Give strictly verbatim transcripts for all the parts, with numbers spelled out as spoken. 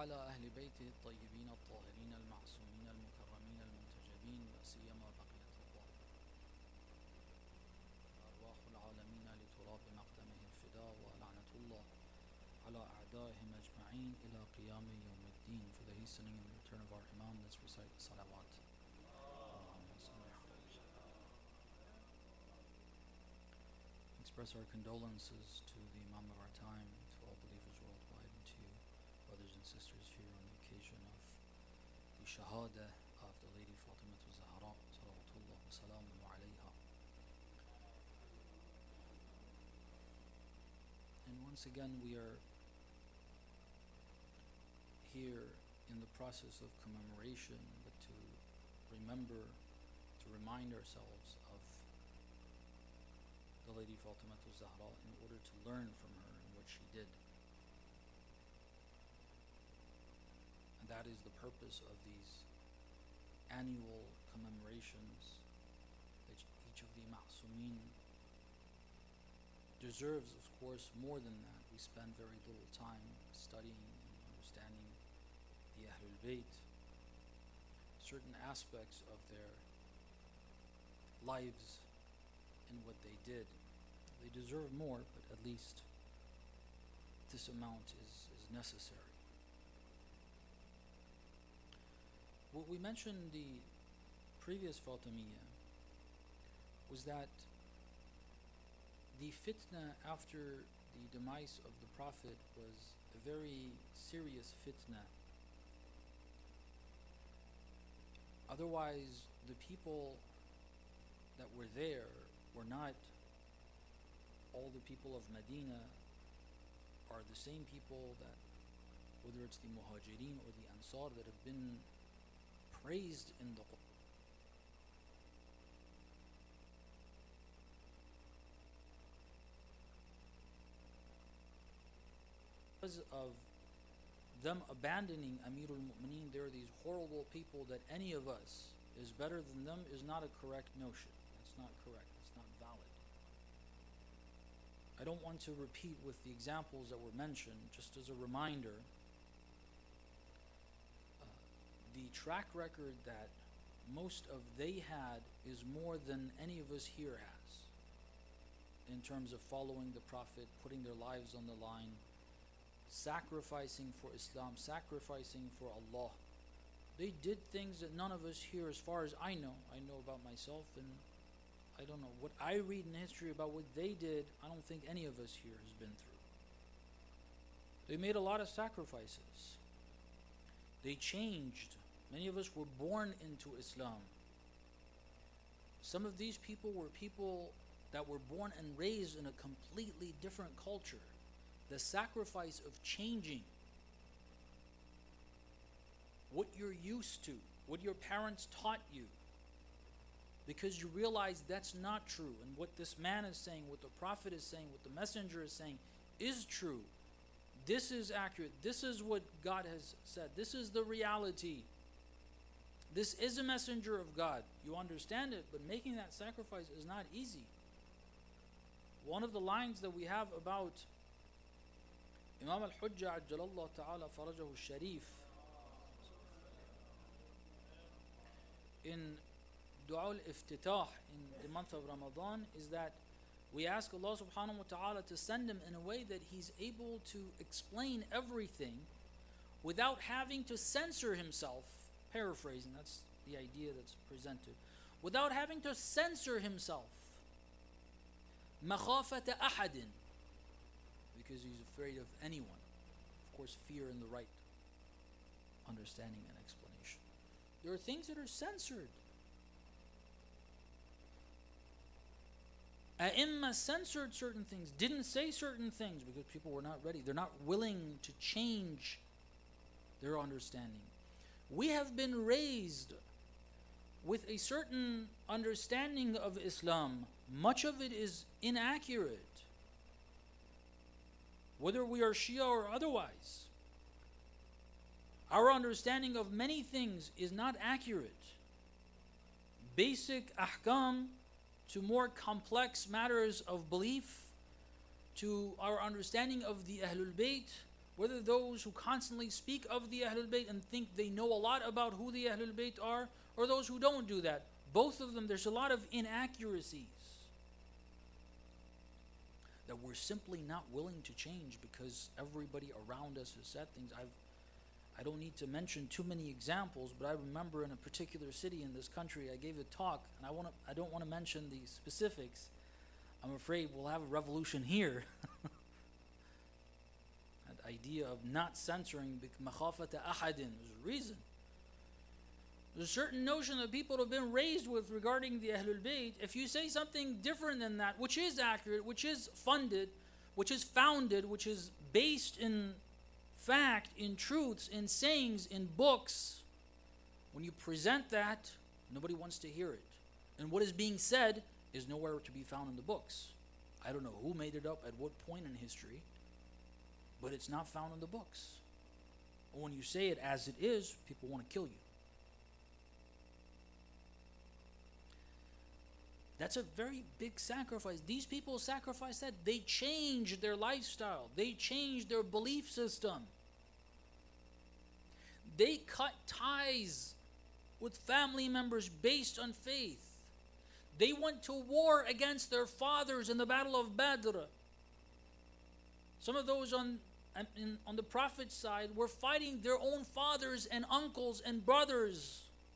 وعلى أهل بيته الطيبين الطاهرين المعصومين المكرمين المنتجبين لا سيما بقية الله أرواح العالمين لتراب مقدمه الفداء ولعنة الله على أعدائهم أجمعين إلى قيام يوم الدين. For the hastening and return of our Imam, let's recite the salawat. Express our condolences to the Imam of our time, to all believers worldwide, and to you, brothers and sisters, here on the occasion of the Shahada of the Lady Fatima Zahra, salawatullah wa salamu alayha. And once again, we are here in the process of commemoration, but to remember, to remind ourselves of the Lady Fatima Zahra in order to learn from her and what she did. And that is the purpose of these annual commemorations, that each of the Ma'sumin deserves, of course, more than that. We spend very little time studying and understanding the Ahlul Bayt, certain aspects of their lives and what they did. They deserve more, but at least this amount is, is necessary. What we mentioned the previous Fatimiyya was that the fitna after the demise of the Prophet was a very serious fitna. Otherwise, the people that were there were not all the people of Medina, are the same people that, whether it's the Muhajirin or the Ansar, that have been praised in the Quran. Because of them abandoning Amirul Mu'mineen, there are these horrible people that any of us is better than them is not a correct notion. It's not correct. It's not valid. I don't want to repeat with the examples that were mentioned, just as a reminder. Uh, the track record that most of they had is more than any of us here has, in terms of following the Prophet, putting their lives on the line, sacrificing for Islam, sacrificing for Allah. They did things that none of us here, as far as I know, I know about myself, and I don't know, what I read in history about what they did, I don't think any of us here has been through. They made a lot of sacrifices. They changed. Many of us were born into Islam. Some of these people were people that were born and raised in a completely different culture. The sacrifice of changing what you're used to, what your parents taught you, because you realize that's not true, and what this man is saying, what the Prophet is saying, what the Messenger is saying is true. This is accurate. This is what God has said. This is the reality. This is a messenger of God. You understand it, but making that sacrifice is not easy. One of the lines that we have about Imam al-Hujjah Ajjalallah Ta'ala Farajahu al-Sharif in Dua al-Iftitah in the month of Ramadan is that we ask Allah subhanahu wa ta'ala to send him in a way that he's able to explain everything without having to censor himself, paraphrasing, that's the idea that's presented, without having to censor himself, مَخَافَةَ أَحَدٍ, because he's afraid of anyone. Of course, fear in the right understanding and explanation. There are things that are censored. Ai censored certain things, didn't say certain things because people were not ready. They're not willing to change their understanding. We have been raised with a certain understanding of Islam. Much of it is inaccurate, whether we are Shia or otherwise. Our understanding of many things is not accurate. Basic ahkam to more complex matters of belief, to our understanding of the Ahlul Bayt, whether those who constantly speak of the Ahlul Bayt and think they know a lot about who the Ahlul Bayt are, or those who don't do that. Both of them, there's a lot of inaccuracies that we're simply not willing to change because everybody around us has said things. I've, I don't need to mention too many examples, but I remember in a particular city in this country, I gave a talk, and I want to, I don't want to mention the specifics. I'm afraid we'll have a revolution here. That idea of not censoring مَخَافَةَ أَحَدٍ, there's a reason. There's a certain notion that people have been raised with regarding the Ahlul Bayt. If you say something different than that, which is accurate, which is funded, which is founded, which is based in fact, in truths, in sayings, in books, when you present that, nobody wants to hear it. And what is being said is nowhere to be found in the books. I don't know who made it up at what point in history, but it's not found in the books. When you say it as it is, people want to kill you. That's a very big sacrifice. These people sacrificed that. They changed their lifestyle. They changed their belief system. They cut ties with family members based on faith. They went to war against their fathers in the Battle of Badr. Some of those on, in, on the Prophet's side were fighting their own fathers and uncles and brothers.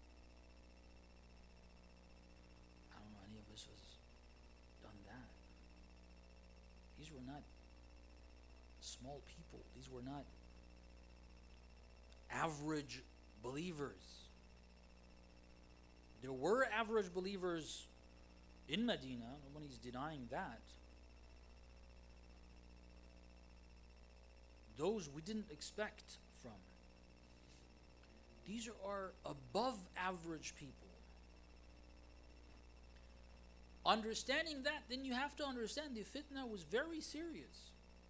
Not small people. These were not average believers. There were average believers in Medina. Nobody's denying that. Those we didn't expect from. These are above average people. Understanding that, then you have to understand the fitna was very serious.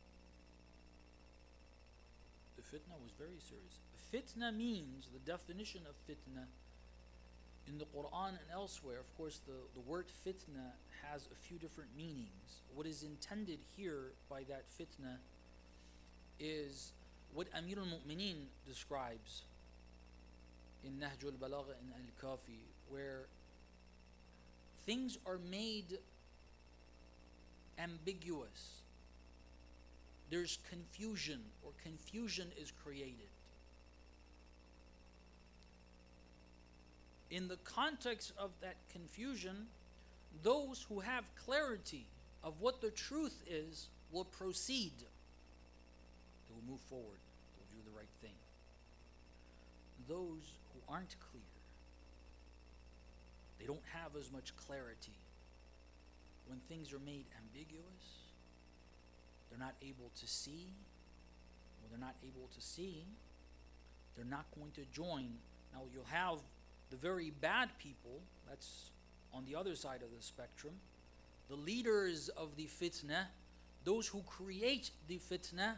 The fitna was very serious. Fitna means, the definition of fitna in the Quran and elsewhere, of course the, the word fitna has a few different meanings. What is intended here by that fitna is what Amir al-Mu'mineen describes in Nahj al-Balagha and al-Kafi, where things are made ambiguous. There's confusion, or confusion is created. In the context of that confusion, those who have clarity of what the truth is will proceed. They will move forward. They will do the right thing. Those who aren't clear, they don't have as much clarity. When things are made ambiguous, they're not able to see. When they're not able to see, they're not going to join. Now you'll have the very bad people, that's on the other side of the spectrum, the leaders of the fitna, those who create the fitna.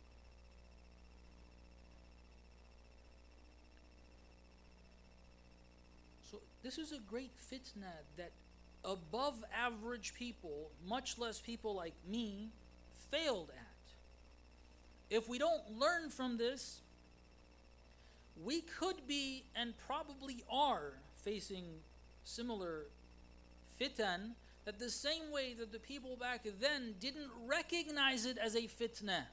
So this is a great fitna that above average people, much less people like me, failed at. If we don't learn from this, we could be and probably are facing similar fitan, that the same way that the people back then didn't recognize it as a fitna,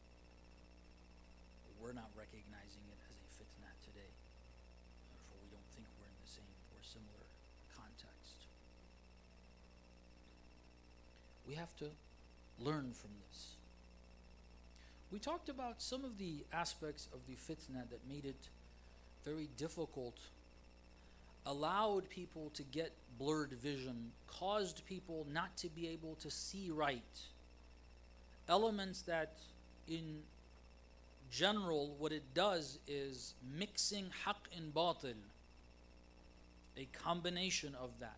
we're not recognizing it as a fitna today. Therefore, we don't think we're in the same or similar context. We have to learn from this. We talked about some of the aspects of the fitna that made it very difficult, allowed people to get blurred vision, caused people not to be able to see right. Elements that in general what it does is mixing haqq and batil, a combination of that.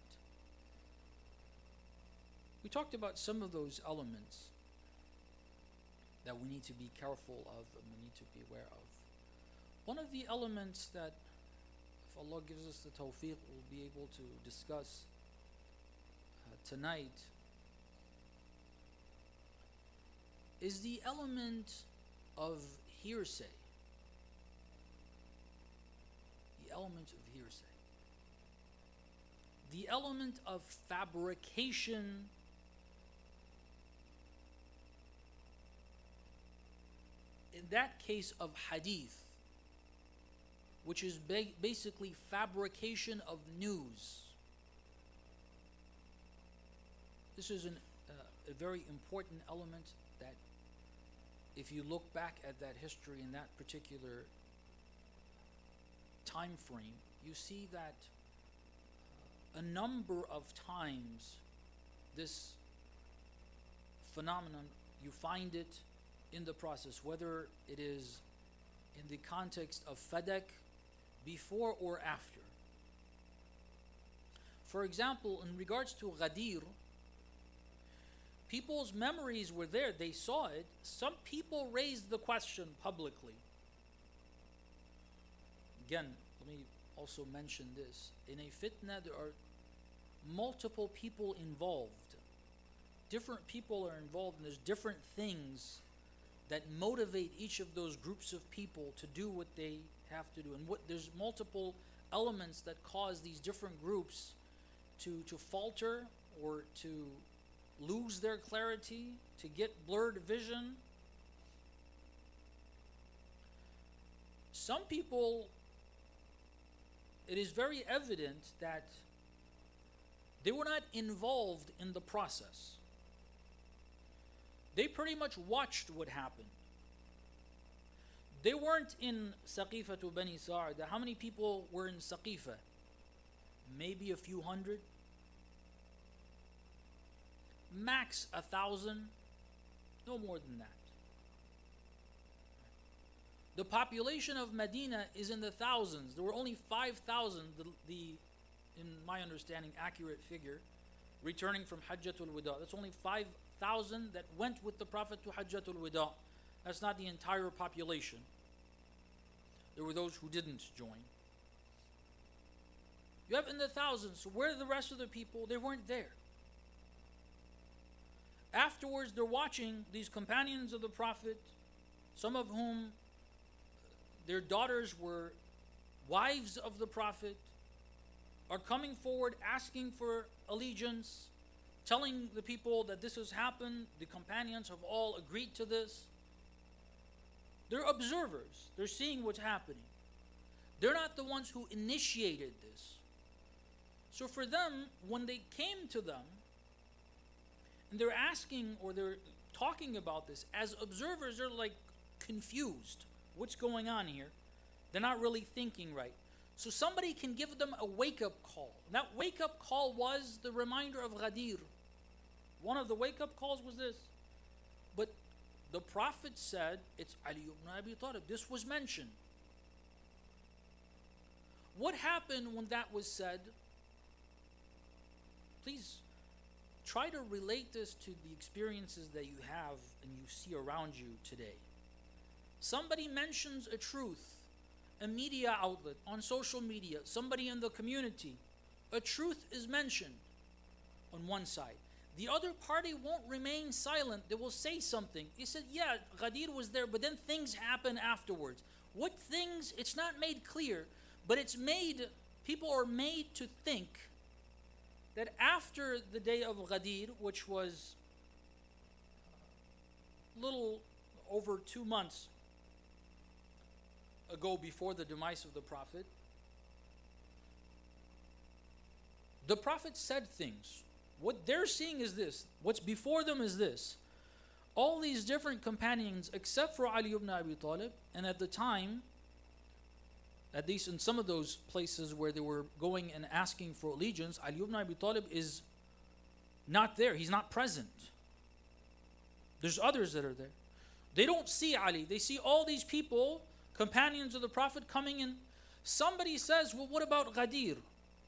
We talked about some of those elements that we need to be careful of and we need to be aware of. One of the elements that, if Allah gives us the tawfiq, we'll be able to discuss uh, tonight is the element of hearsay. The element of hearsay. The element of fabrication. In that case of hadith, which is ba- basically fabrication of news. This is an, uh, a very important element that, if you look back at that history in that particular time frame, you see that uh, a number of times this phenomenon, you find it in the process, whether it is in the context of fadak, before or after. For example, in regards to Ghadir, people's memories were there, they saw it. Some people raised the question publicly. Again, let me also mention this. In a fitna, there are multiple people involved. Different people are involved, and there's different things that motivate each of those groups of people to do what they have to do. And what there's multiple elements that cause these different groups to, to falter or to lose their clarity, to get blurred vision. Some people, it is very evident that they were not involved in the process. They pretty much watched what happened. They weren't in Saqifa to Bani Sa'd. How many people were in Saqifa? Maybe a few hundred. Max a thousand. No more than that. The population of Medina is in the thousands. There were only five thousand, the, the, in my understanding, accurate figure, returning from Hajjatul Wada. That's only five thousand that went with the Prophet to Hajjatul Wada. That's not the entire population. There were those who didn't join. You have in the thousands. So where are the rest of the people? They weren't there. Afterwards, they're watching these companions of the Prophet, some of whom their daughters were wives of the Prophet, are coming forward asking for allegiance, telling the people that this has happened. The companions have all agreed to this. They're observers. They're seeing what's happening. They're not the ones who initiated this. So for them, when they came to them, and they're asking or they're talking about this, as observers, they're like confused. What's going on here? They're not really thinking right. So somebody can give them a wake-up call. And that wake-up call was the reminder of Ghadir. One of the wake-up calls was this. But the Prophet said, it's Ali ibn Abi Talib. This was mentioned. What happened when that was said? Please try to relate this to the experiences that you have and you see around you today. Somebody mentions a truth, a media outlet, on social media, somebody in the community, a truth is mentioned on one side. The other party won't remain silent. They will say something. He said, yeah, Ghadir was there, but then things happen afterwards. What things? It's not made clear, but it's made, people are made to think that after the day of Ghadir, which was a little over two months ago before the demise of the Prophet, the Prophet said things. What they're seeing is this. What's before them is this. All these different companions, except for Ali ibn Abi Talib, and at the time, at least in some of those places where they were going and asking for allegiance, Ali ibn Abi Talib is not there. He's not present. There's others that are there. They don't see Ali. They see all these people, companions of the Prophet, coming in. Somebody says, well, what about Ghadir?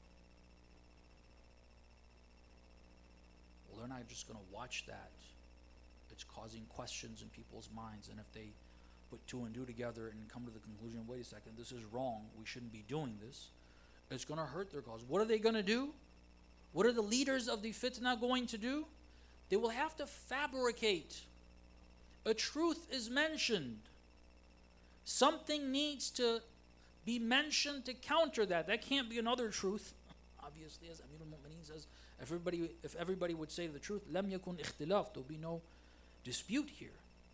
Well, they're not just going to watch that. It's causing questions in people's minds. And if they put two and two together and come to the conclusion, wait a second, this is wrong, we shouldn't be doing this, it's going to hurt their cause. What are they going to do? What are the leaders of the fitna going to do? They will have to fabricate. A truth is mentioned. Something needs to be mentioned to counter that. That can't be another truth. Obviously, as Amir al-Mu'mineen says, everybody, if everybody would say the truth, لم يكن اختلاف, there'll be no dispute here.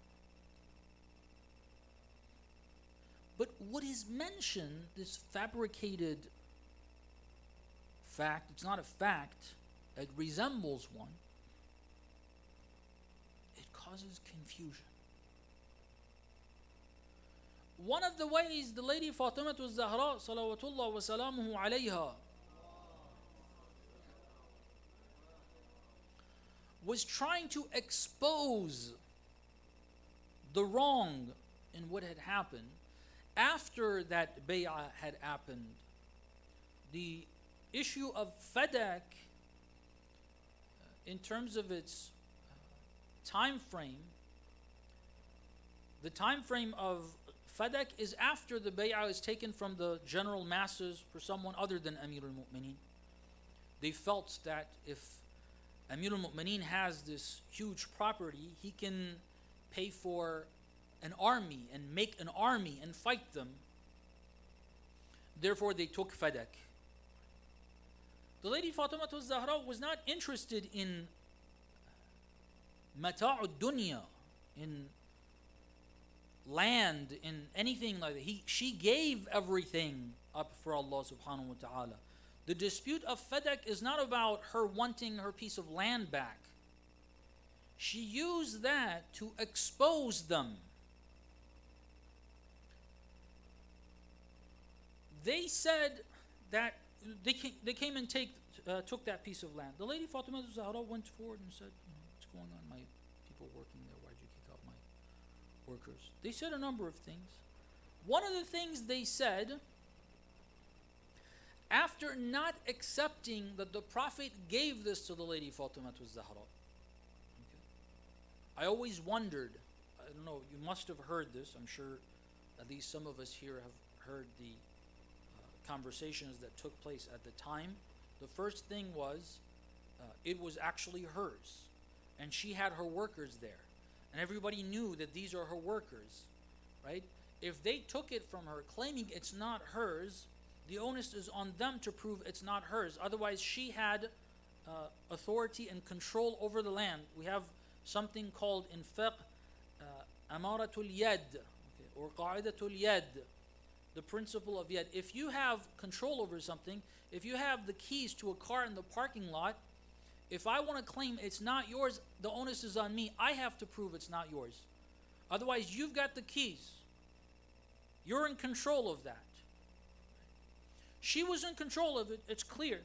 But what is mentioned, this fabricated fact, it's not a fact, it resembles one, it causes confusion. One of the ways the lady Fatima al-Zahra salawatullah wa salamuhu alayha was trying to expose the wrong in what had happened after that bay'ah had happened. The issue of Fadak, in terms of its time frame, the time frame of Fadak is after the bay'ah is taken from the general masses for someone other than Amir al-Mu'mineen. They felt that if Amir al-Mu'mineen has this huge property, he can pay for an army and make an army and fight them. Therefore, they took Fadak. The lady Fatima al-Zahra was not interested in mata'ud dunya, in land, in anything like that. He, she gave everything up for Allah subhanahu wa ta'ala. The dispute of Fadak is not about her wanting her piece of land back. She used that to expose them. They said that they came, they came and take, uh, took that piece of land. The lady Fatima al-Zahra went forward and said, you know, what's going on? My people working there, why'd you kick out my workers? They said a number of things. One of the things they said, after not accepting that the Prophet gave this to the lady Fatima al-Zahra. Okay. I always wondered, I don't know, you must have heard this, I'm sure at least some of us here have heard the uh, conversations that took place at the time. The first thing was, uh, it was actually hers, and she had her workers there. And everybody knew that these are her workers, right? If they took it from her, claiming it's not hers, the onus is on them to prove it's not hers. Otherwise, she had uh, authority and control over the land. We have something called in fiqh, uh, amaratul yad, okay, or qa'idatul yad, the principle of yad. If you have control over something, if you have the keys to a car in the parking lot, if I want to claim it's not yours, the onus is on me. I have to prove it's not yours. Otherwise, you've got the keys. You're in control of that. She was in control of it, it's clear.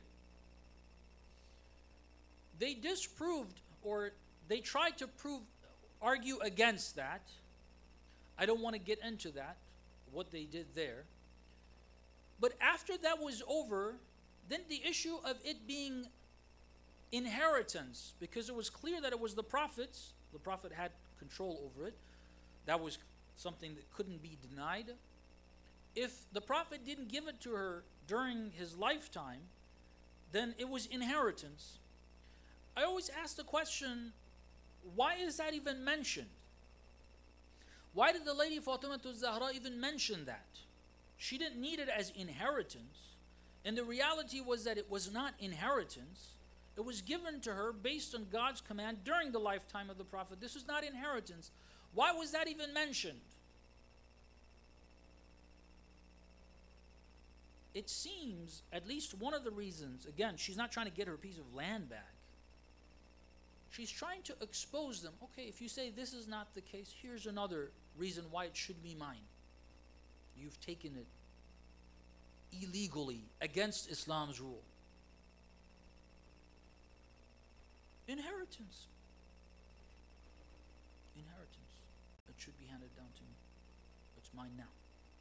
They disproved, or they tried to prove, argue against that. I don't want to get into that, what they did there. But after that was over, then the issue of it being inheritance, because it was clear that it was the Prophet's, the Prophet had control over it. That was something that couldn't be denied. If the Prophet didn't give it to her during his lifetime, then it was inheritance. I always ask the question, why is that even mentioned? Why did the lady Fatima al-Zahra even mention that? She didn't need it as inheritance. And the reality was that it was not inheritance. It was given to her based on God's command during the lifetime of the Prophet. This is not inheritance. Why was that even mentioned? It seems, at least one of the reasons, again, she's not trying to get her piece of land back. She's trying to expose them. Okay, if you say this is not the case, here's another reason why it should be mine. You've taken it illegally against Islam's rule. Inheritance. Inheritance. It should be handed down to me. It's mine now.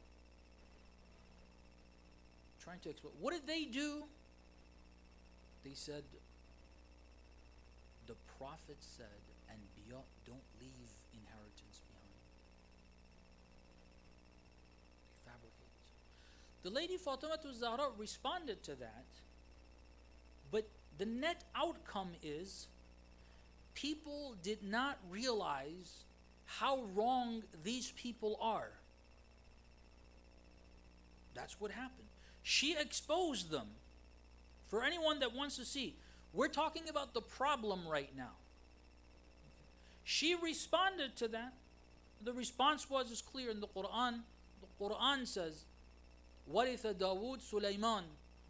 Trying to explain. What did they do? They said, the Prophet said, and beyond, don't leave inheritance behind. They fabricated. The lady Fatima al-Zahra responded to that, but the net outcome is people did not realize how wrong these people are. That's what happened. She exposed them. For anyone that wants to see, we're talking about the problem right now. She responded to that. The response was is clear in the Quran. The Quran says, وَرِثَ دَاوُودْ سُلَيْمَانَ.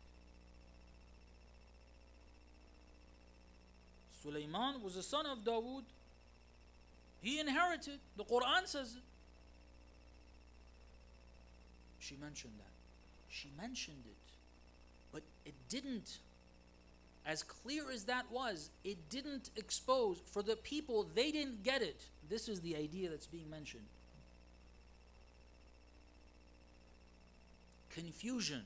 Sulaiman was the son of Dawood. He inherited. The Quran says it. She mentioned that. She mentioned it. But it didn't, as clear as that was, it didn't expose, for the people, they didn't get it. This is the idea that's being mentioned. Confusion.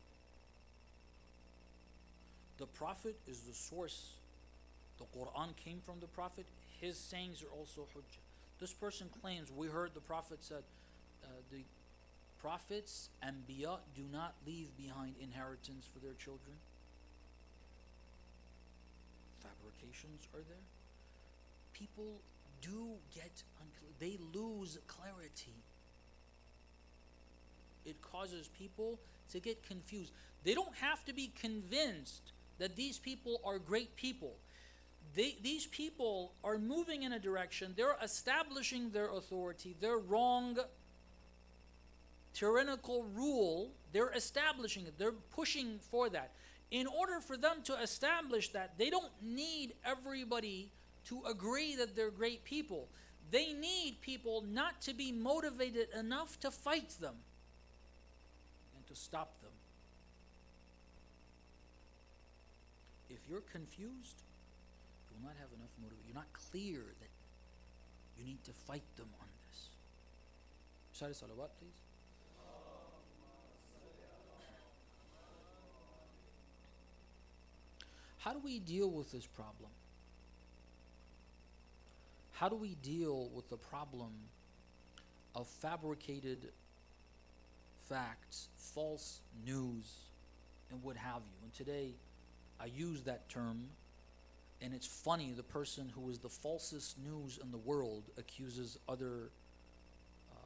The Prophet is the source. The Quran came from the Prophet. His sayings are also hujjah. This person claims, we heard the Prophet said, uh, the prophets, Anbiya, do not leave behind inheritance for their children. Fabrications are there. People do get, unclear. They lose clarity. It causes people to get confused. They don't have to be convinced that these people are great people. They, these people are moving in a direction, they're establishing their authority, their wrong tyrannical rule, they're establishing it, they're pushing for that. In order for them to establish that, they don't need everybody to agree that they're great people. They need people not to be motivated enough to fight them and to stop them. If you're confused, you will not have enough motivation. You're not clear that you need to fight them on this. Recite salawat, please. How do we deal with this problem? How do we deal with the problem of fabricated facts, false news, and what have you? And today, I use that term, and it's funny, the person who is the falsest news in the world accuses other uh,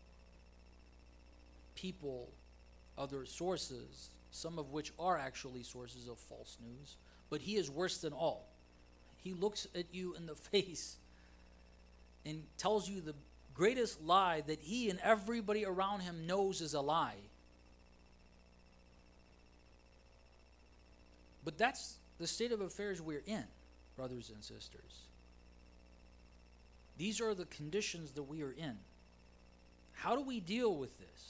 people, other sources, some of which are actually sources of false news, but he is worse than all. He looks at you in the face and tells you the greatest lie that he and everybody around him knows is a lie. But that's the state of affairs we're in, brothers and sisters. These are the conditions that we are in. How do we deal with this?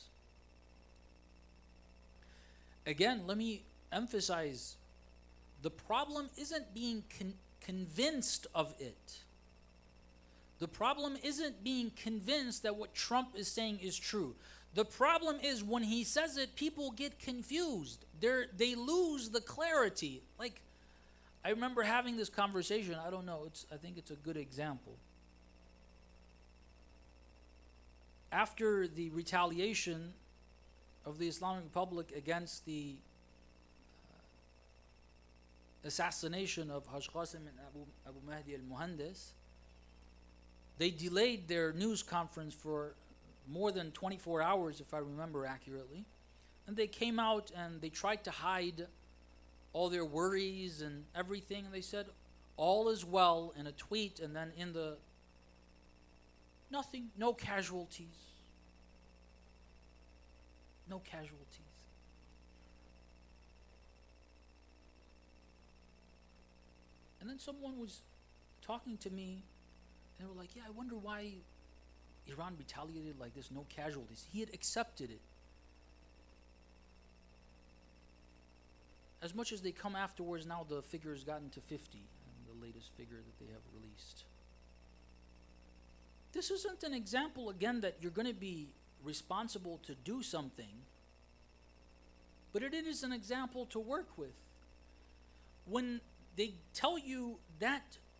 Again, let me emphasize, the problem isn't being con- convinced of it. The problem isn't being convinced that what Trump is saying is true. The problem is when he says it, people get confused. They're, they lose the clarity. Like, I remember having this conversation. I don't know. It's, I think it's a good example. After the retaliation of the Islamic Republic against the uh, assassination of Haj Qasim and Abu, Abu Mahdi al-Muhandis, they delayed their news conference for more than twenty-four hours, if I remember accurately. And they came out and they tried to hide all their worries and everything. And they said, all is well in a tweet, and then in the, nothing, no casualties. No casualties. And then someone was talking to me, and they were like, yeah, I wonder why Iran retaliated like this, no casualties. He had accepted it. As much as they come afterwards, now the figure has gotten to fifty, and the latest figure that they have released. This isn't an example, again, that you're going to be responsible to do something, but it is an example to work with. When they tell you that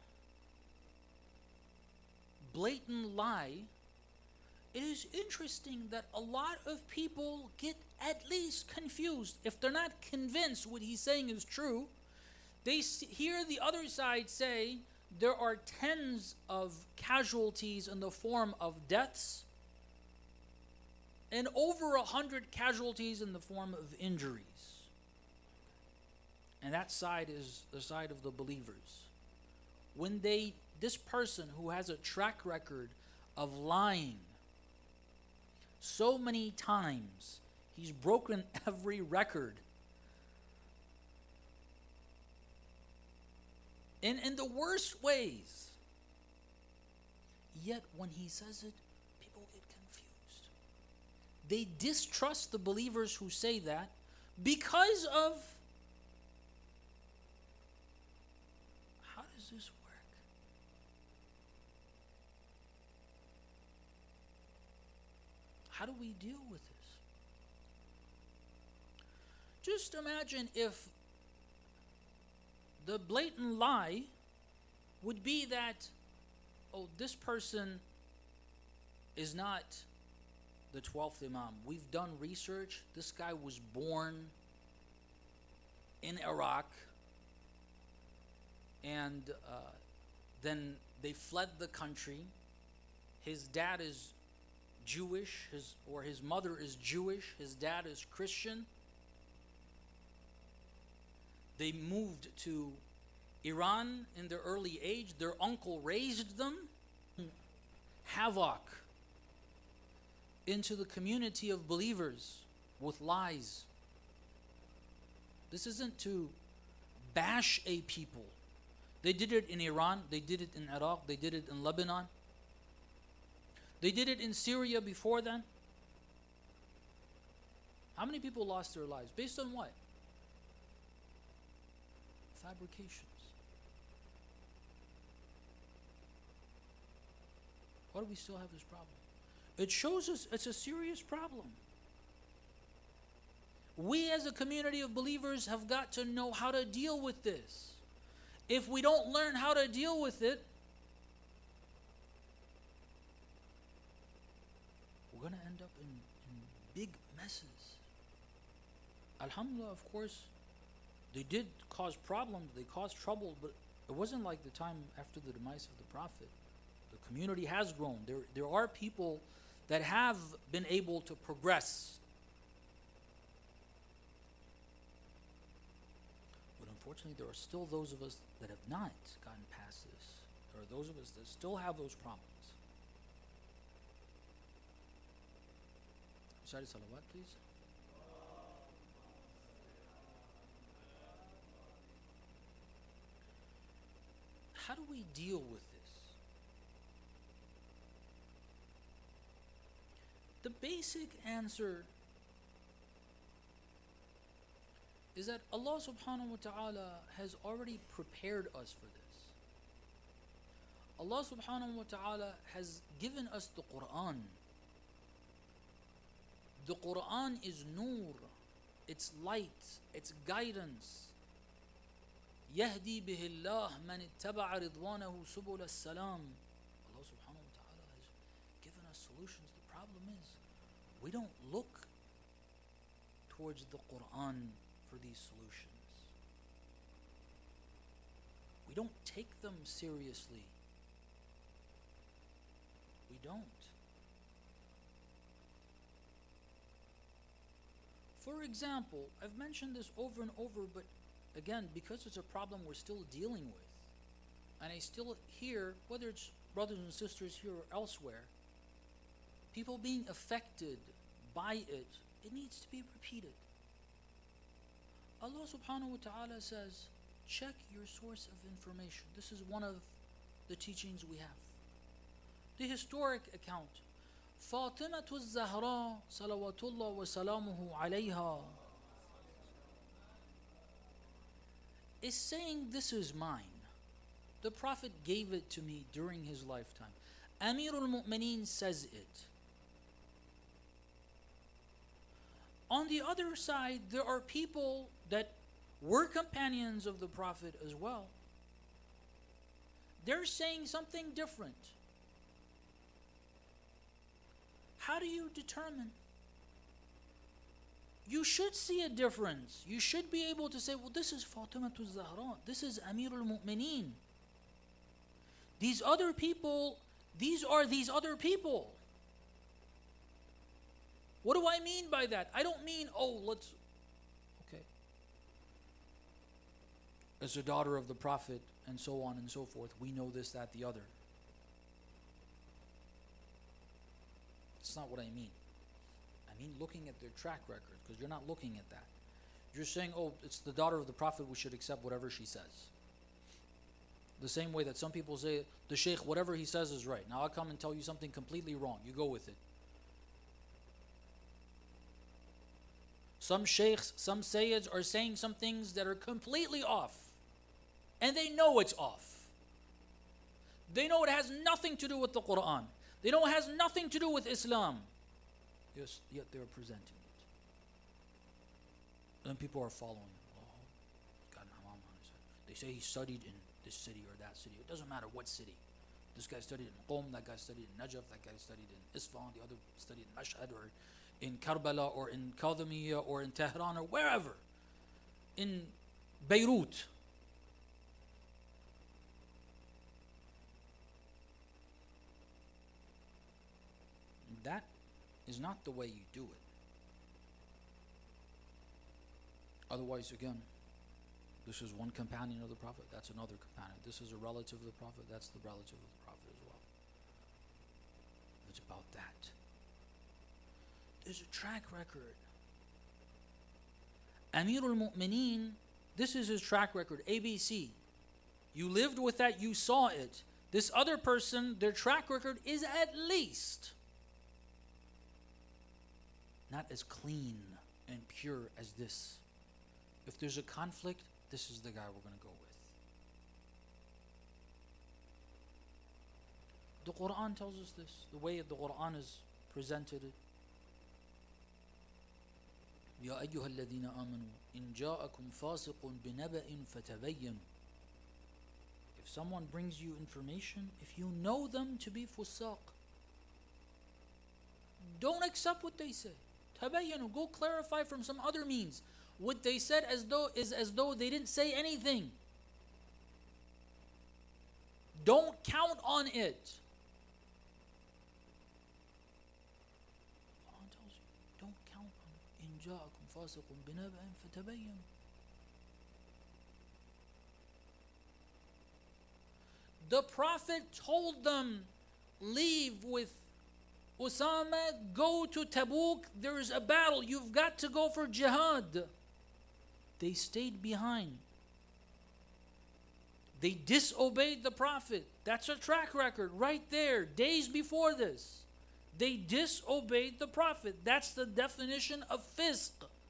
blatant lie, it is interesting that a lot of people get at least confused. If they're not convinced what he's saying is true, they hear the other side say there are tens of casualties in the form of deaths. and over a hundred casualties in the form of injuries. And that side is the side of the believers. When they, this person who has a track record of lying so many times, he's broken every record. In, in the worst ways. Yet when he says it, people get confused. They distrust the believers who say that because of, how does this work? How do we deal with this? Just imagine if the blatant lie would be that, oh, this person is not the twelfth Imam. We've done research. This guy was born in Iraq, and uh, then they fled the country. His dad is Jewish, his or his mother is Jewish. His dad is Christian. They moved to Iran in their early age. Their uncle raised them. Havoc into the community of believers with lies. This isn't to bash a people. They did it in Iran. They did it in Iraq. They did it in Lebanon. They did it in Syria before then. How many people lost their lives? Based on what? Fabrications. Why do we still have this problem? It shows us it's a serious problem. We as a community of believers have got to know how to deal with this. If we don't learn how to deal with it, we're going to end up in, in big messes. Alhamdulillah, of course, they did cause problems, they caused trouble, but it wasn't like the time after the demise of the Prophet. The community has grown. There, there are people that have been able to progress. But unfortunately, there are still those of us that have not gotten past this. There are those of us that still have those problems. Recite salawat, please. How do we deal with this? The basic answer is that Allah subhanahu wa ta'ala has already prepared us for this. Allah subhanahu wa ta'ala has given us the Quran. The Quran is nur, it's light, it's guidance. يهدي به الله من اتبع رضوانه سبل السلام. Allah subhanahu wa ta'ala has given us solutions. The problem is we don't look towards the Quran for these solutions. We don't take them seriously. We don't. For example, I've mentioned this over and over, but again, because it's a problem we're still dealing with, and I still hear, whether it's brothers and sisters here or elsewhere, people being affected by it, it needs to be repeated. Allah subhanahu wa ta'ala says, check your source of information. This is one of the teachings we have. The historic account, Fatimatu Zahra salawatullah wa salamuhu alayha, is saying, this is mine. The Prophet gave it to me during his lifetime. Amirul Mu'mineen says it. On the other side, there are people that were companions of the Prophet as well. They're saying something different. How do you determine? You should see a difference. You should be able to say, well, this is Fatimatu Zahra. This is Amirul Mu'mineen. These other people, these are these other people. What do I mean by that? I don't mean, oh, let's, okay. As a daughter of the Prophet and so on and so forth, we know this, that, the other. That's not what I mean. I mean looking at their track record, because you're not looking at that. You're saying, oh, it's the daughter of the Prophet, we should accept whatever she says. The same way that some people say, the Shaykh, whatever he says is right. Now I'll come and tell you something completely wrong. You go with it. Some Shaykhs, some Sayyids are saying some things that are completely off. And they know it's off. They know it has nothing to do with the Quran. They know it has nothing to do with Islam. Yes, yet they're presenting it. And people are following. Oh, God, they say he studied in this city or that city. It doesn't matter what city. This guy studied in Qom, that guy studied in Najaf, that guy studied in Isfahan, the other studied in Mashhad or in Karbala or in Kadhimiya or in Tehran or wherever. In Beirut. That is not the way you do it. Otherwise, again, this is one companion of the Prophet, that's another companion. This is a relative of the Prophet, that's the relative of the Prophet as well. It's about that. There's a track record. Amirul Mu'mineen, this is his track record, A B C. You lived with that, you saw it. This other person, their track record is at least not as clean and pure as this. If there's a conflict, this is the guy we're going to go with. The Quran tells us this, the way the Quran is presented. يا أيها الذين آمنوا إن جاءكم فاسق بنبأ فتبينوا. If someone brings you information, if you know them to be fusaq, don't accept what they say. Tabayyanu, go clarify from some other means. What they said as though is as though they didn't say anything. Don't count on it. Quran tells you, don't count on it. إن جاءكم فاسق بنبأ فتبينوا. The Prophet told them, leave with Usama, go to Tabuk, there is a battle, you've got to go for jihad. They stayed behind. They disobeyed the Prophet. That's a track record right there, days before this. They disobeyed the Prophet. That's the definition of fisq.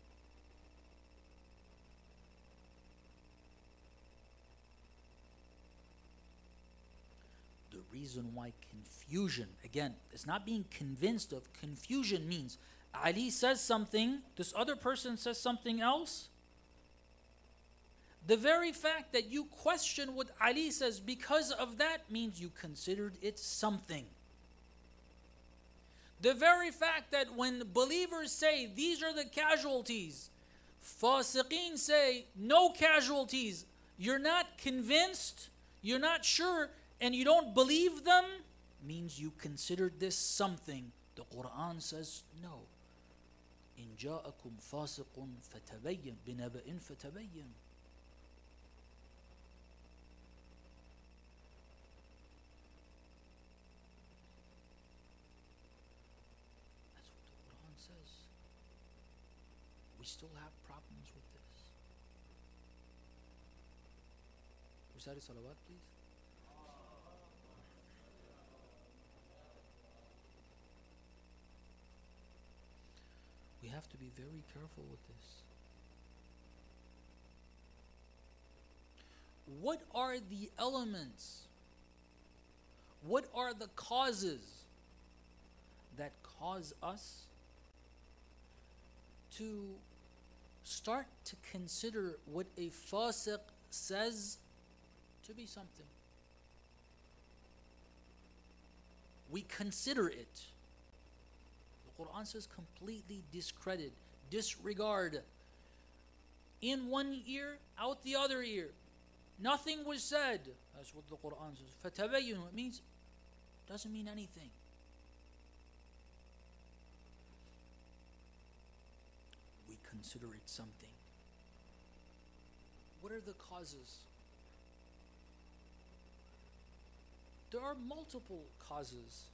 The reason why confusion, again, it's not being convinced of. Confusion means Ali says something, this other person says something else. The very fact that you question what Ali says because of that means you considered it something. The very fact that when believers say these are the casualties, fasiqeen say no casualties, you're not convinced, you're not sure, and you don't believe them, means you considered this something. The Quran says no. إن جاءكم فاسق فتبين بنبأ فتبين. Still have problems with this. Recite salawat, please. We have to be very careful with this. What are the elements? What are the causes that cause us to start to consider what a fasiq says to be something? We consider it. The Quran says completely discredit, disregard. In one ear, out the other ear. Nothing was said. That's what the Quran says. فَتَبَيُّنُ, it means, doesn't mean anything. consider it something. What are the causes? There are multiple causes.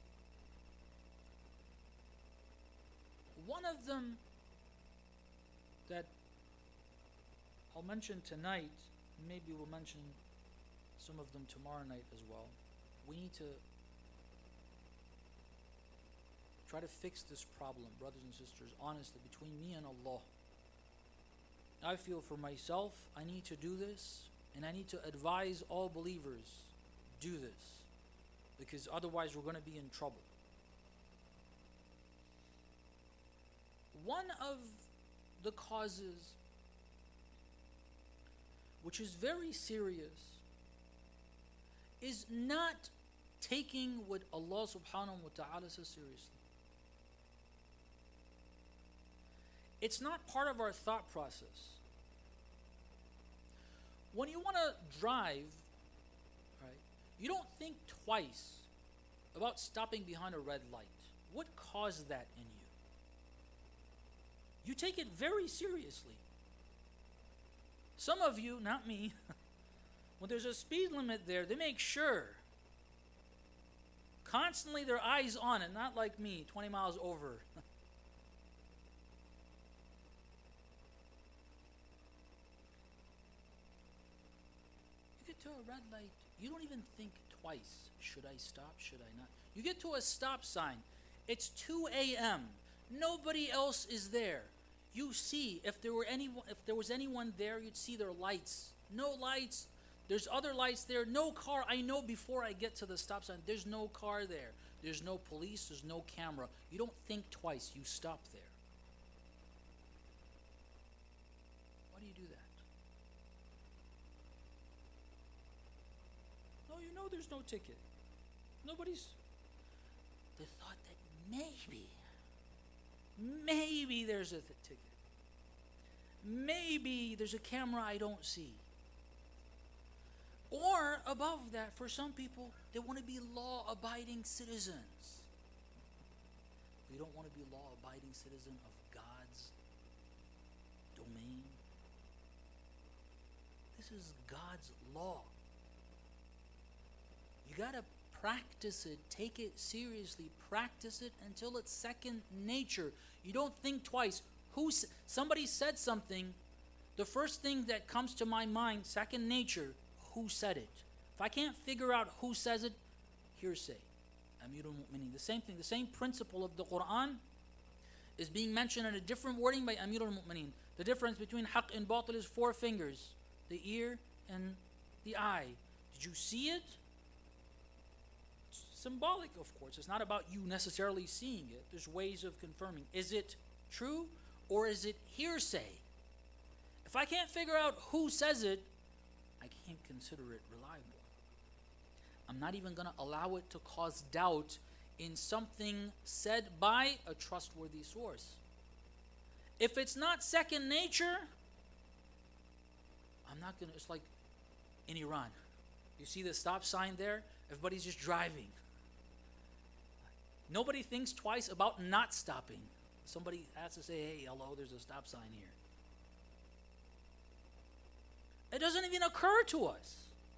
One of them that I'll mention tonight, maybe we'll mention some of them tomorrow night as well. We need to try to fix this problem, brothers and sisters, honestly, between me and Allah. I feel for myself, I need to do this, and I need to advise all believers, do this, because otherwise we're going to be in trouble. One of the causes, which is very serious, is not taking what Allah subhanahu wa ta'ala says seriously. It's not part of our thought process. When you want to drive, right, you don't think twice about stopping behind a red light. What caused that in you? You take it very seriously. Some of you, not me, when there's a speed limit there, they make sure. Constantly their eyes on it, not like me, twenty miles over. You get to a red light, you don't even think twice. Should I stop? Should I not? You get to a stop sign. It's two A M Nobody else is there. You see, if there were anyone, if there was anyone there, you'd see their lights. No lights. There's other lights there. No car. I know before I get to the stop sign, there's no car there. There's no police. There's no camera. You don't think twice. You stop there. Why do you do that? No, you know there's no ticket. Nobody's. The thought that maybe, maybe there's a th- ticket. Maybe there's a camera I don't see. Or above that, for some people, they want to be law-abiding citizens. You don't want to be law-abiding citizen of God's domain. This is God's law. You got to practice it, take it seriously, practice it until it's second nature. You don't think twice. Who somebody said something, the first thing that comes to my mind, second nature, who said it? If I can't figure out who says it, hearsay. Amirul Mu'mineen. The same thing, the same principle of the Quran is being mentioned in a different wording by Amirul Mu'mineen. The difference between haqq and batil is four fingers, the ear and the eye. Did you see it? It's symbolic, of course. It's not about you necessarily seeing it. There's ways of confirming. Is it true or is it hearsay? If I can't figure out who says it, I can't consider it reliable. I'm not even going to allow it to cause doubt in something said by a trustworthy source. If it's not second nature, I'm not going to, it's like in Iran. You see the stop sign there? Everybody's just driving. Nobody thinks twice about not stopping. Somebody has to say, hey, hello, there's a stop sign here. It doesn't even occur to us.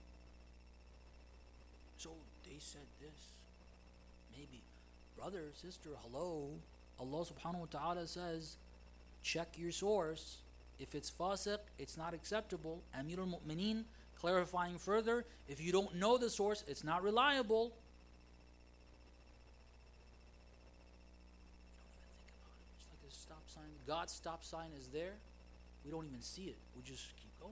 So they said this. Maybe. Brother, sister, hello. Allah subhanahu wa ta'ala says, check your source. If it's fasiq, it's not acceptable. Amirul Mu'mineen clarifying further, if you don't know the source, it's not reliable. You don't even think about it. It's like a stop sign. God's stop sign is there. We don't even see it. We just keep going.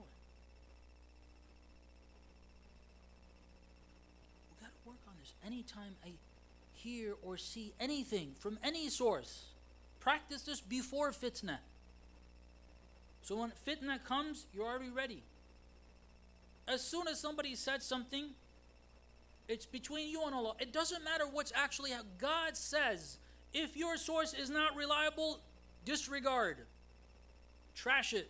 Work on this. Anytime I hear or see anything from any source, practice this before fitna. So when fitna comes, you're already ready. As soon as somebody said something, it's between you and Allah. It doesn't matter what's actually how God says. If your source is not reliable, disregard. Trash it.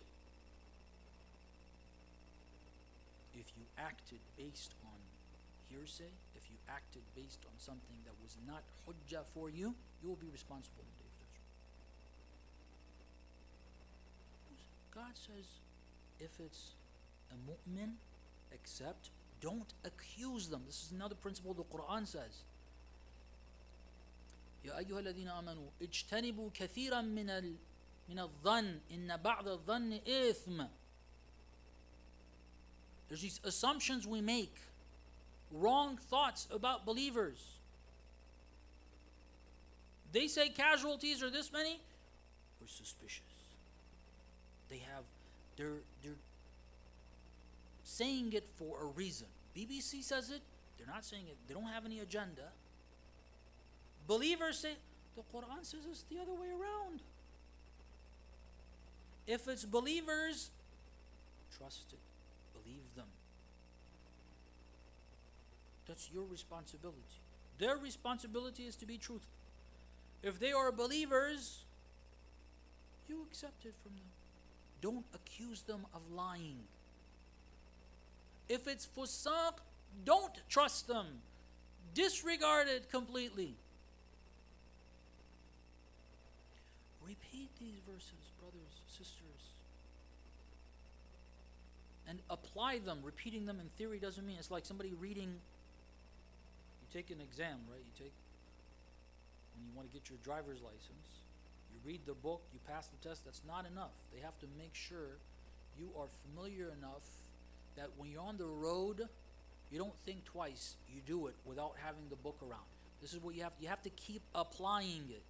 If you acted based on hearsay, if you acted based on something that was not hujjah for you, you will be responsible on the day of judgment. God says, if it's a mu'min, accept, don't accuse them. This is another principle the Quran says. يا أيها الذين آمنوا اجتنبوا كثيرا من ال من الظن إن بعض الظن إثم. There's these assumptions we make, wrong thoughts about believers. They say casualties are this many, we're suspicious. They have, they're, they're saying it for a reason. B B C says it, they're not saying it, they don't have any agenda. Believers say, the Quran says it's the other way around. If it's believers, trust it, believe them. That's your responsibility. Their responsibility is to be truthful. If they are believers, you accept it from them. Don't accuse them of lying. If it's fusaq, don't trust them. Disregard it completely. Repeat these verses, brothers, sisters. And apply them. Repeating them in theory doesn't mean, it's like somebody reading, you take an exam, right? You take, when you want to get your driver's license, you read the book, you pass the test, that's not enough. They have to make sure you are familiar enough that when you're on the road, you don't think twice, you do it without having the book around. This is what you have, you have to keep applying it.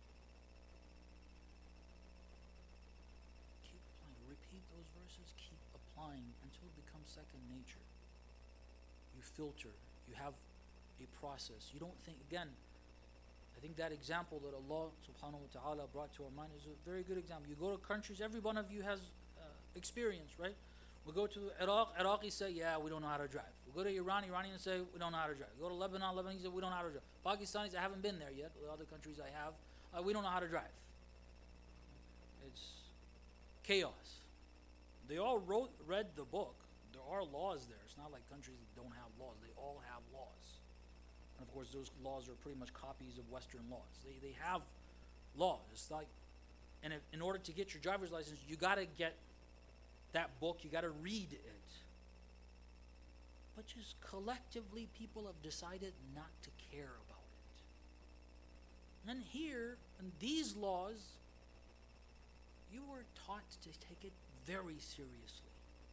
Keep applying, repeat those verses, keep applying until it becomes second nature. You filter, you have a process. You don't think, again, I think that example that Allah subhanahu wa ta'ala brought to our mind is a very good example. You go to countries, every one of you has uh, experience, right? We go to Iraq, Iraqis say, yeah, we don't know how to drive. We go to Iran, Iranians say, we don't know how to drive. We go to Lebanon, Lebanese say, we don't know how to drive. Pakistanis, I haven't been there yet. The other countries I have, uh, we don't know how to drive. It's chaos. They all wrote, read the book. There are laws there. It's not like countries that don't have laws. They all have laws. And of course, those laws are pretty much copies of Western laws. They, they have laws. It's like, and if, in order to get your driver's license, you got to get that book, you got to read it. But just collectively, people have decided not to care about it. And here, in these laws, you were taught to take it very seriously.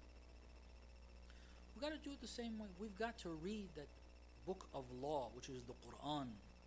We've got to do it the same way. We've got to read that book of law, which is the Quran,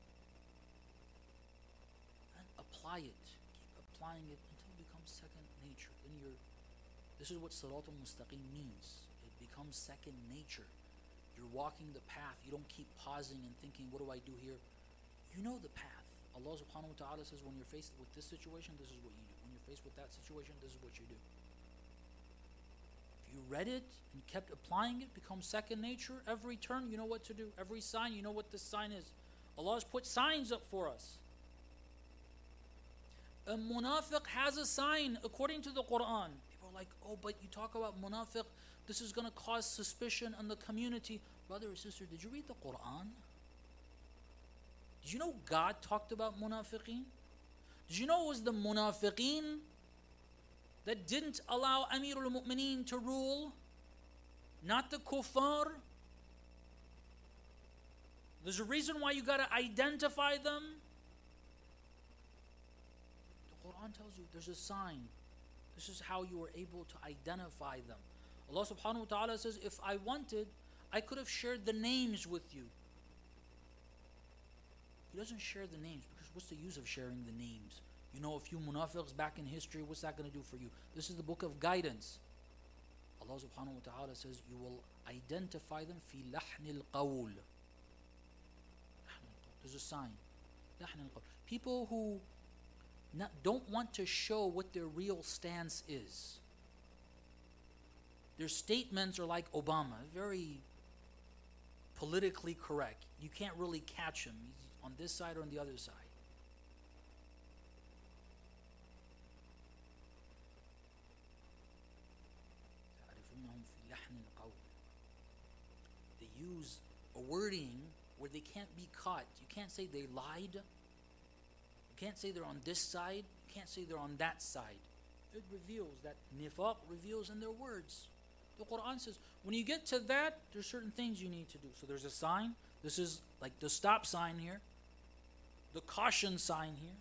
and apply it. Keep applying it until it becomes second nature. Then you're This is what Sirat al-Mustaqim means. It becomes second nature. You're walking the path. You don't keep pausing and thinking, what do I do here? You know the path. Allah subhanahu wa ta'ala says, when you're faced with this situation, this is what you do. When you're faced with that situation, this is what you do. If you read it and kept applying it, becomes second nature. Every turn, you know what to do. Every sign, you know what this sign is. Allah has put signs up for us. A munafiq has a sign according to the Quran. Like, oh, but you talk about munafiq, this is going to cause suspicion in the community. Brother or sister, did you read the Quran? Did you know God talked about munafiqeen? Did you know it was the munafiqeen that didn't allow Amir al-Mu'mineen to rule? Not the kuffar? There's a reason why you got to identify them. The Quran tells you there's a sign. This is how you were able to identify them. Allah subhanahu wa ta'ala says, if I wanted, I could have shared the names with you. He doesn't share the names because what's the use of sharing the names? You know a few munafiqs back in history, what's that going to do for you? This is the book of guidance. Allah subhanahu wa ta'ala says, you will identify them fi lahnil qawl. There's a sign. Lahnil qawl. People who Not, don't want to show what their real stance is. Their statements are like Obama, very politically correct. You can't really catch him. He's on this side or on the other side. They use a wording where they can't be caught. You can't say they lied. You can't say they're on this side. You can't say they're on that side. It reveals that nifaq reveals in their words. The Quran says, when you get to that, there's certain things you need to do. So there's a sign. This is like the stop sign here, the caution sign here.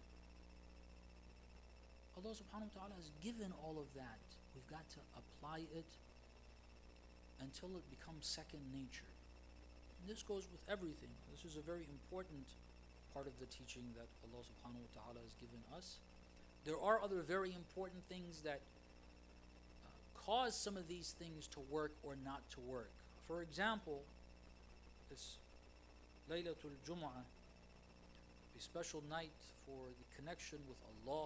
Allah subhanahu wa ta'ala has given all of that. We've got to apply it until it becomes second nature. And this goes with everything. This is a very important part of the teaching that Allah subhanahu wa ta'ala has given us. There are other very important things that uh, cause some of these things to work or not to work. For example, this Laylatul Jum'ah, a special night for the connection with Allah.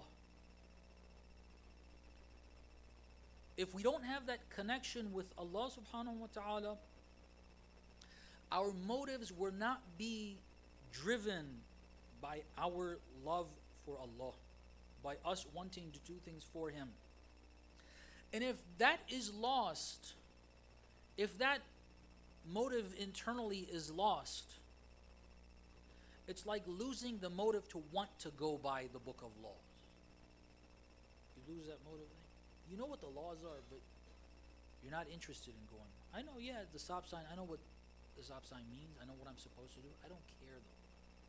If we don't have that connection with Allah subhanahu wa ta'ala, our motives will not be driven by our love for Allah, by us wanting to do things for Him. And if that is lost, if that motive internally is lost, it's like losing the motive to want to go by the book of laws. You lose that motive. You know what the laws are, but you're not interested in going. I know, yeah, the stop sign, I know what the stop sign means. I know what I'm supposed to do. I don't care though.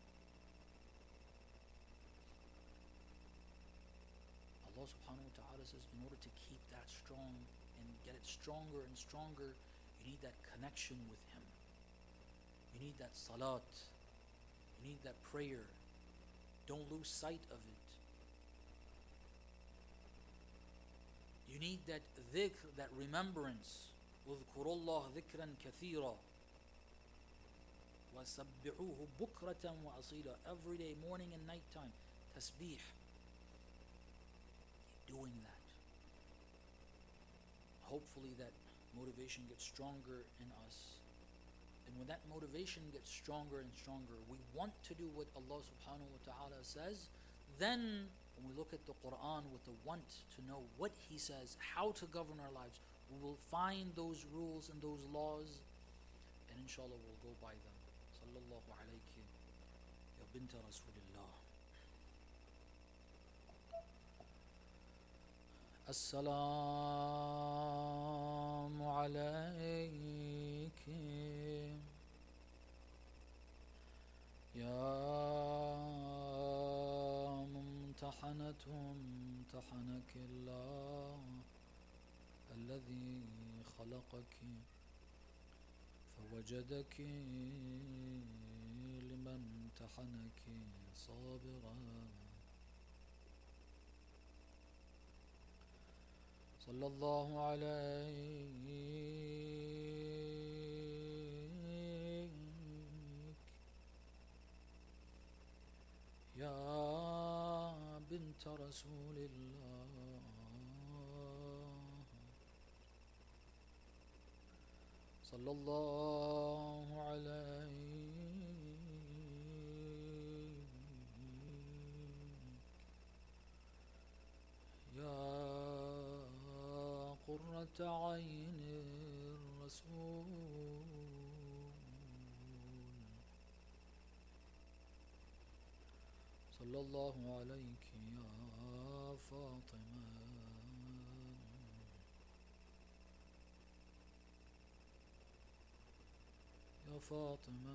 Allah subhanahu wa ta'ala says, in order to keep that strong and get it stronger and stronger, you need that connection with Him. You need that salat. You need that prayer. Don't lose sight of it. You need that dhikr, that remembrance. وَاذْكُرُوا اللَّهَ ذِكْرًا كَثِيرًا وَسَبِّحُوهُ بُكْرَةً وَأَصِيلًا. Every day, morning and night time, tasbih. You're doing that. Hopefully that motivation gets stronger in us. And when that motivation gets stronger and stronger, we want to do what Allah subhanahu wa ta'ala says, then when we look at the Quran with the want to know what He says, how to govern our lives, we will find those rules and those laws, and inshallah we'll go by them. Sallallahu alayki ya bint Rasulillah. Assalamu alayki ya ممتحنة امتحنك الله الذي خلقك فوجدك لمن امتحنك صابرا صلى الله عليك يا بنت رسول الله صلى الله عليك يا قرة عين الرسول صلى الله عليك يا فاطمة يا فاطمة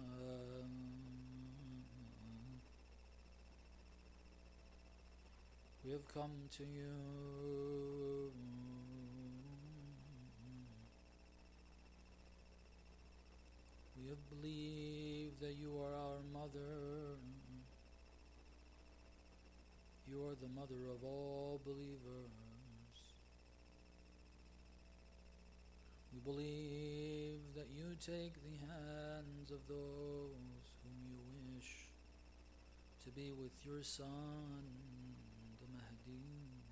we have come to you we have believed that you are our mother. You are the mother of all believers. We believe that you take the hands of those whom you wish to be with your son, the Mahdi.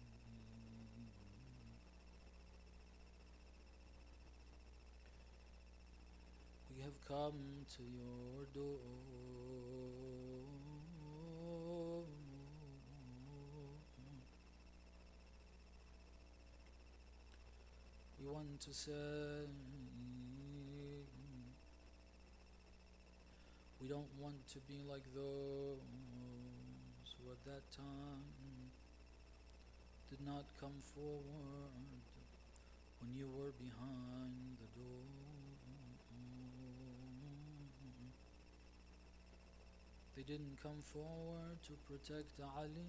We have come to your door. We want to say, we don't want to be like those who at that time did not come forward when you were behind the door. They didn't come forward to protect Ali.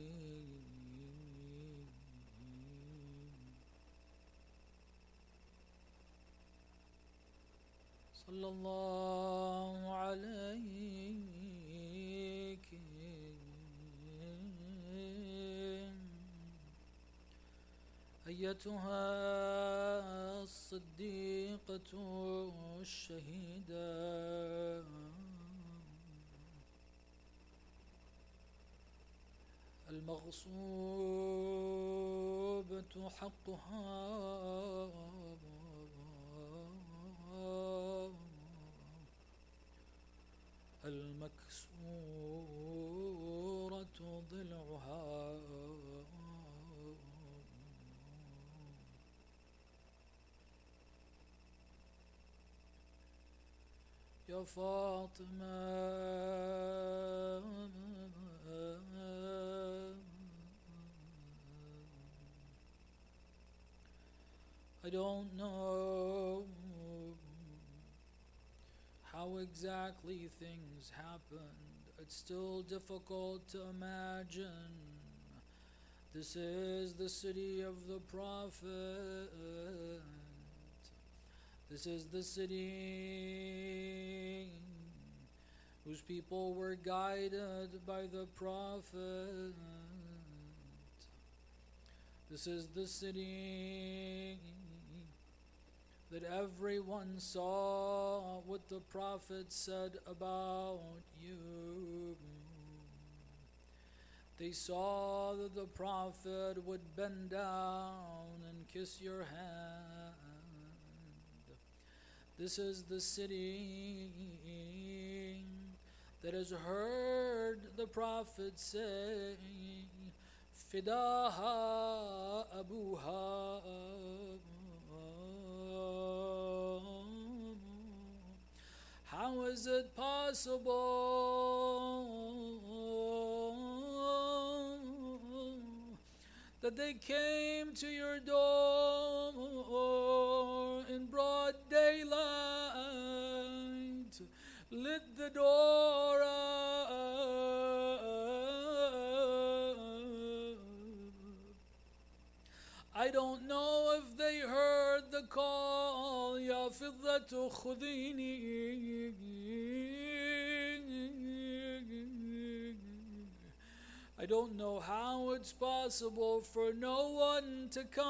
Sallallahu alayhi أيتها الصديقة الشهيدة المغصوبة حقها المكسورة ضلعها يا فاطمة I don't know how exactly things happened. It's still difficult to imagine. This is the city of the Prophet. This is the city whose people were guided by the Prophet. This is the city that everyone saw what the Prophet said about you. They saw that the Prophet would bend down and kiss your hand. This is the city that has heard the Prophet say, Fidaha Abuha. How is it possible that they came to your door in broad daylight, lit the door up? I don't know if they heard the call, Ya Fiddatu Khudini. I don't know how it's possible for no one to come.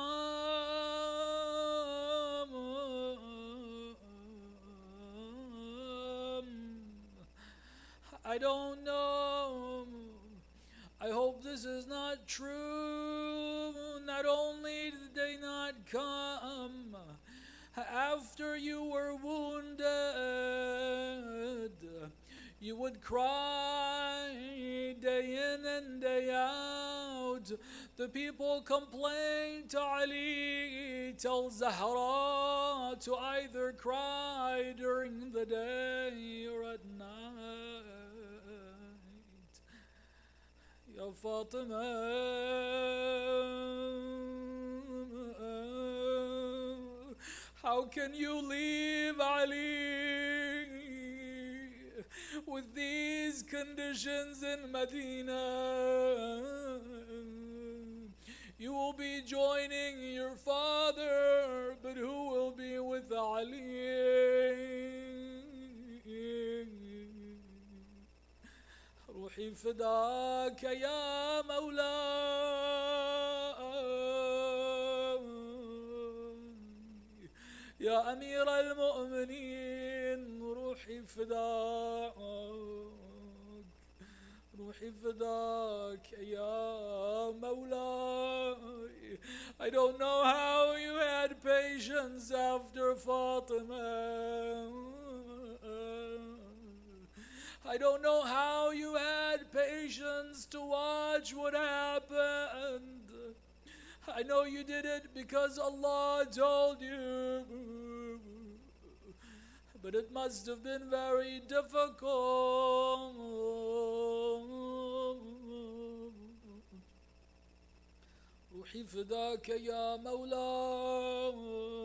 I don't know. I hope this is not true. Not only did they not come after you were wounded, you would cry day in and day out. The people complained to Ali, tell Zahra to either cry during the day or at night. Ya Fatima, how can you leave Ali with these conditions in Medina? You will be joining your father, but who will be with Ali? روحي فداك يا مولاي يا أمير المؤمنين. روحي فداك روحي فداك يا مولاي. I don't know how you had patience after Fatima. I don't know how you had patience to watch what happened. I know you did it because Allah told you. But it must have been very difficult. روحي فداك يا مولاي.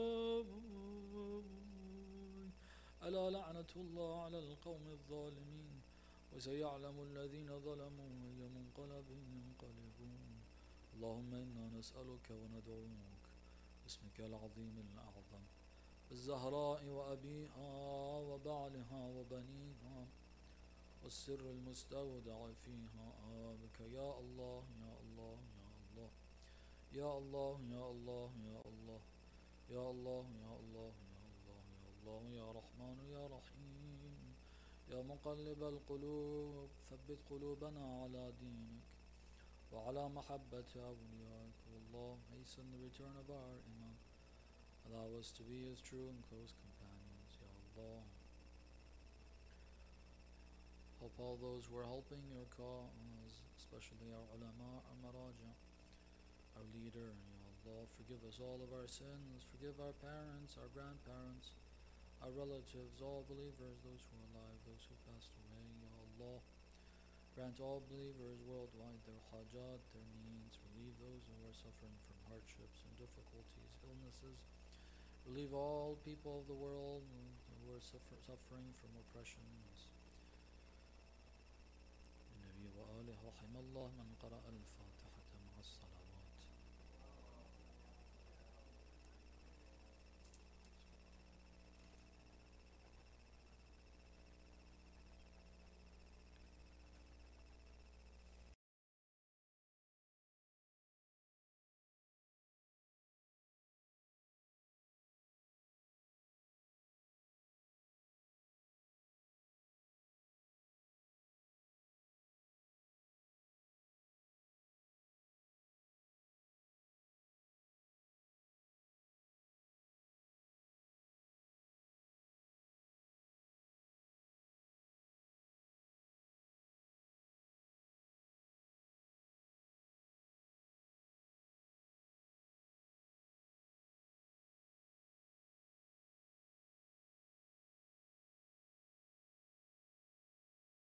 ألا لعنة الله على القوم الظالمين، وسيعلم الذين ظلموا أي منقلب ينقلبون. اللهم إنا نسألك وندعوك باسمك العظيم الأعظم، الزهراء وأبيها وبعلها وبنيها والسر المستودع فيها، بك يا الله يا الله يا الله يا الله يا الله يا الله يا الله يا الله يا الله يا الله يا رحمن يا رحيم يا مقلب القلوب، ثبت قلوبنا على دينك وعلى محبة أوليائك. Allah, hasten the return of our Imam. Allow us to be his true and close companions, Ya Allah. Help all those who are helping your cause, especially our ulama, our maraja, our leader, Ya Allah. Forgive us all of our sins, forgive our parents, our grandparents, our relatives, all believers, those who are alive, those who passed away, Ya Allah. Grant all believers worldwide their hajat, their needs. Relieve those who are suffering from hardships and difficulties, illnesses. Relieve all people of the world who are suffer suffering from oppressions. النبي وآله رحم الله من قرأ الفاتحة.